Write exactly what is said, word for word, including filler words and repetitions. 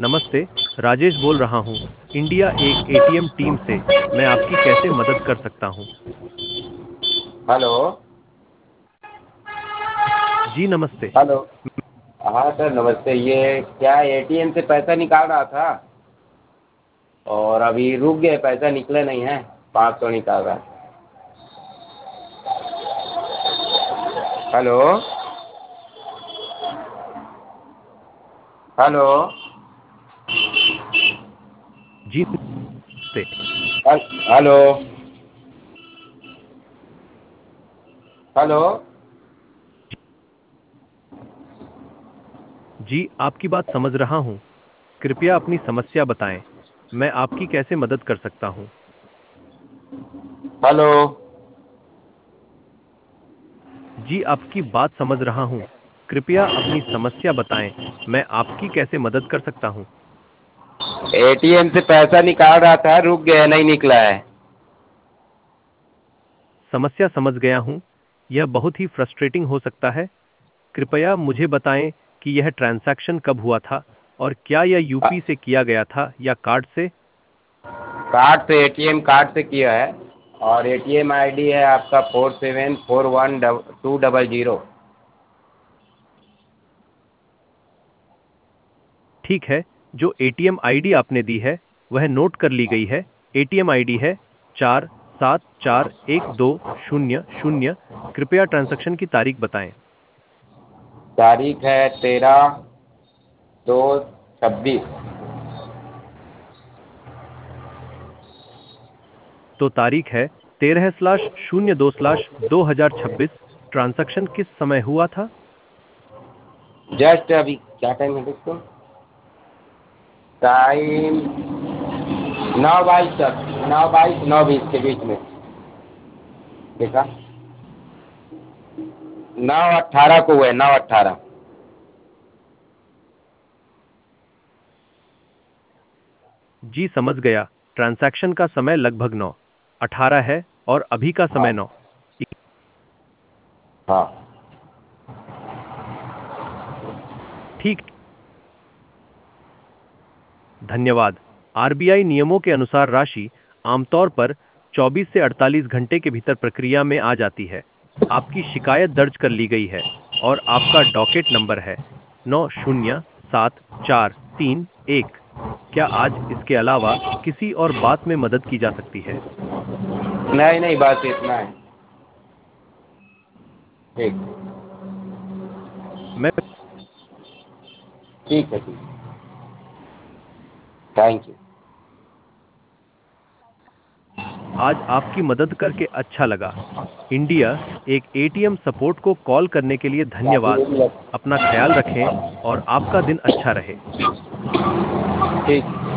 नमस्ते, राजेश बोल रहा हूँ, इंडिया एक एटीएम टीम से। मैं आपकी कैसे मदद कर सकता हूँ? हेलो। जी नमस्ते। हेलो। हाँ सर नमस्ते। ये क्या एटीएम से पैसा निकाल रहा था और अभी रुक गए, पैसा निकले नहीं है। पाँच सौ निकाल रहा है। हेलो। हेलो। जी नमस्ते। हल- हेलो। हेलो। जी आपकी बात समझ रहा हूँ। कृपया अपनी समस्या बताएं। मैं आपकी कैसे मदद कर सकता हूँ? हेलो। जी आपकी बात समझ रहा हूँ। कृपया अपनी समस्या बताएं। मैं आपकी कैसे मदद कर सकता हूँ? एटीएम से पैसा निकाल रहा था, रुक गया, नहीं निकला है। समस्या समझ गया हूँ। यह बहुत ही फ्रस्ट्रेटिंग हो सकता है। कृपया मुझे बताएं कि यह ट्रांजैक्शन कब हुआ था और क्या यह अ, यूपी से किया गया था या कार्ड से? कार्ड से, एटीएम कार्ड से किया है। और एटीएम आईडी है आपका four seven four one two double zero. ठीक है, जो एटीएम आईडी आपने दी है वह नोट कर ली गई है। एटीएम आईडी है चार सात चार एक दो शून्य शून्य। कृपया ट्रांजैक्शन की तारीख बताएं। तारीख है तेरह दो छब्बीस। तो तारीख है तेरह स्लाश शून्य दो स्लाश दो हजार छब्बीस। ट्रांजैक्शन किस समय हुआ था? जस्ट अभी क्या टाइम है देखो। टाइम नौ बाईस तक, नौ बाईस नौ बीस के बीच में देखा। नौ अट्ठारह को हुए, नौ अट्ठारह। जी समझ गया। ट्रांजैक्शन का समय लगभग नौ अठारह है और अभी का हाँ। समय नौ। हाँ। ठीक। धन्यवाद। आरबीआई नियमों के अनुसार राशि आमतौर पर चौबीस से अड़तालीस घंटे के भीतर प्रक्रिया में आ जाती है। आपकी शिकायत दर्ज कर ली गई है और आपका डॉकेट नंबर है नौ शून्य सात चार तीन एक। क्या आज इसके अलावा किसी और बात में मदद की जा सकती है? नहीं नहीं, बस इतना है। ठीक। मैं ठीक है। ठीक। Thank you. आज आपकी मदद करके अच्छा लगा। इंडिया एक एटीएम सपोर्ट को कॉल करने के लिए धन्यवाद। अपना ख्याल रखें और आपका दिन अच्छा रहे। ठीक।